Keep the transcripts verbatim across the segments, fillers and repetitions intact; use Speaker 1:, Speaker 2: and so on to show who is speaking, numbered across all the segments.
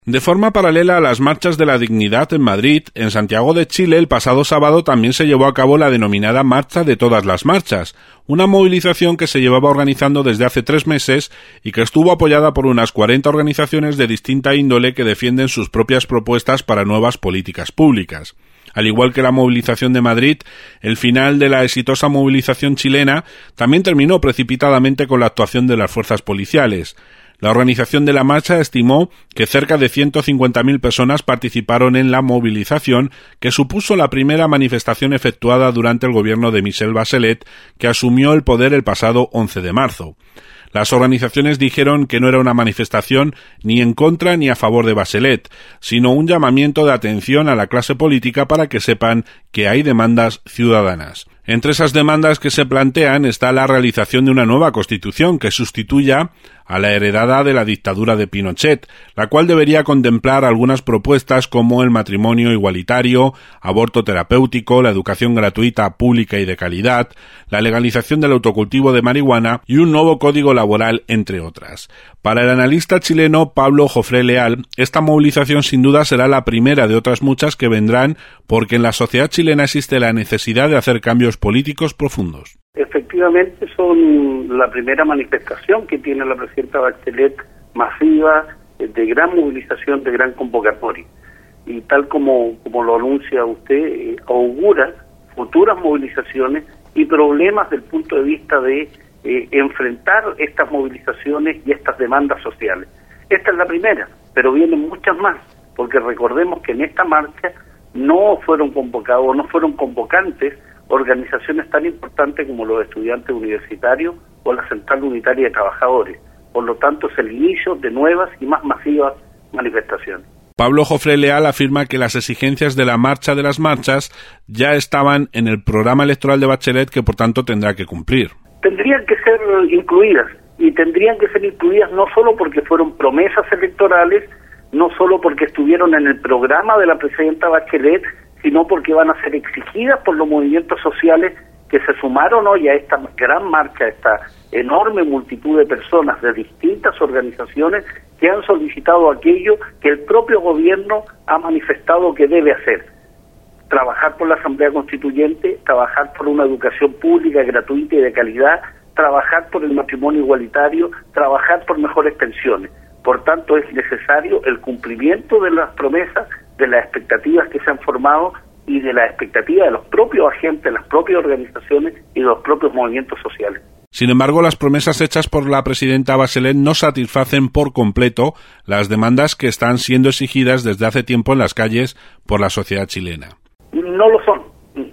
Speaker 1: De forma paralela a las marchas de la dignidad en Madrid, en Santiago de Chile el pasado sábado también se llevó a cabo la denominada Marcha de todas las marchas, una movilización que se llevaba organizando desde hace tres meses y que estuvo apoyada por unas cuarenta organizaciones de distinta índole que defienden sus propias propuestas para nuevas políticas públicas. Al igual que la movilización de Madrid, el final de la exitosa movilización chilena también terminó precipitadamente con la actuación de las fuerzas policiales. La organización de la marcha estimó que cerca de ciento cincuenta mil personas participaron en la movilización, que supuso la primera manifestación efectuada durante el gobierno de Michelle Bachelet, que asumió el poder el pasado once de marzo. Las organizaciones dijeron que no era una manifestación ni en contra ni a favor de Bachelet, sino un llamamiento de atención a la clase política para que sepan que hay demandas ciudadanas. Entre esas demandas que se plantean está la realización de una nueva constitución que sustituya a la heredada de la dictadura de Pinochet, la cual debería contemplar algunas propuestas como el matrimonio igualitario, aborto terapéutico, la educación gratuita, pública y de calidad, la legalización del autocultivo de marihuana y un nuevo código laboral, entre otras. Para el analista chileno Pablo Jofré Leal, esta movilización sin duda será la primera de otras muchas que vendrán porque en la sociedad chilena existe la necesidad de hacer cambios políticos profundos.
Speaker 2: Efectivamente son la primera manifestación que tiene la presidenta Bachelet masiva, de gran movilización, de gran convocatoria. Y tal como, como lo anuncia usted, eh, augura futuras movilizaciones y problemas desde el punto de vista de eh, enfrentar estas movilizaciones y estas demandas sociales. Esta es la primera, pero vienen muchas más, porque recordemos que en esta marcha no fueron convocados, no fueron convocantes organizaciones tan importantes como los estudiantes universitarios o la Central Unitaria de Trabajadores. Por lo tanto, es el inicio de nuevas y más masivas manifestaciones.
Speaker 1: Pablo Jofré Leal afirma que las exigencias de la marcha de las marchas ya estaban en el programa electoral de Bachelet, que por tanto tendrá que cumplir.
Speaker 2: Tendrían que ser incluidas, y tendrían que ser incluidas no solo porque fueron promesas electorales, no solo porque estuvieron en el programa de la presidenta Bachelet, sino porque van a ser exigidas por los movimientos sociales que se sumaron hoy a esta gran marcha, a esta enorme multitud de personas de distintas organizaciones que han solicitado aquello que el propio gobierno ha manifestado que debe hacer: trabajar por la Asamblea Constituyente, trabajar por una educación pública, gratuita y de calidad, trabajar por el matrimonio igualitario, trabajar por mejores pensiones. Por tanto, es necesario el cumplimiento de las promesas, de las expectativas que se han formado y de las expectativas de los propios agentes, las propias organizaciones y de los propios movimientos sociales.
Speaker 1: Sin embargo, las promesas hechas por la presidenta Bachelet no satisfacen por completo las demandas que están siendo exigidas desde hace tiempo en las calles por la sociedad chilena.
Speaker 2: No lo son,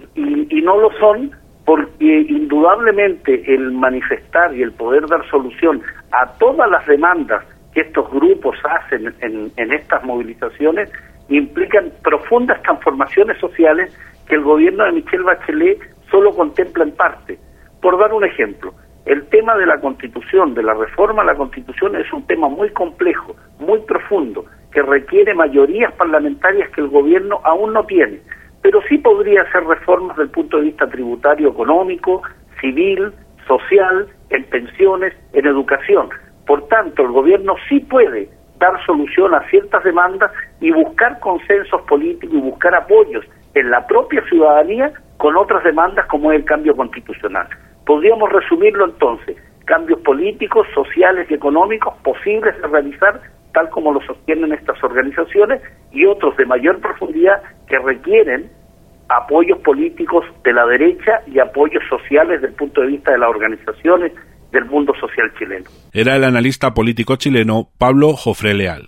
Speaker 2: y, y no lo son porque indudablemente el manifestar y el poder dar solución a todas las demandas que estos grupos hacen en, en estas movilizaciones implican profundas transformaciones sociales que el gobierno de Michelle Bachelet solo contempla en parte. Por dar un ejemplo, el tema de la Constitución, de la reforma a la Constitución, es un tema muy complejo, muy profundo, que requiere mayorías parlamentarias que el gobierno aún no tiene, pero sí podría hacer reformas desde el punto de vista tributario, económico, civil, social, en pensiones, en educación. Por tanto, el gobierno sí puede dar solución a ciertas demandas y buscar consensos políticos y buscar apoyos en la propia ciudadanía con otras demandas como es el cambio constitucional. Podríamos resumirlo entonces: cambios políticos, sociales y económicos posibles de realizar tal como lo sostienen estas organizaciones, y otros de mayor profundidad que requieren apoyos políticos de la derecha y apoyos sociales desde el punto de vista de las organizaciones del mundo social chileno.
Speaker 1: Era el analista político chileno Pablo Jofré Leal.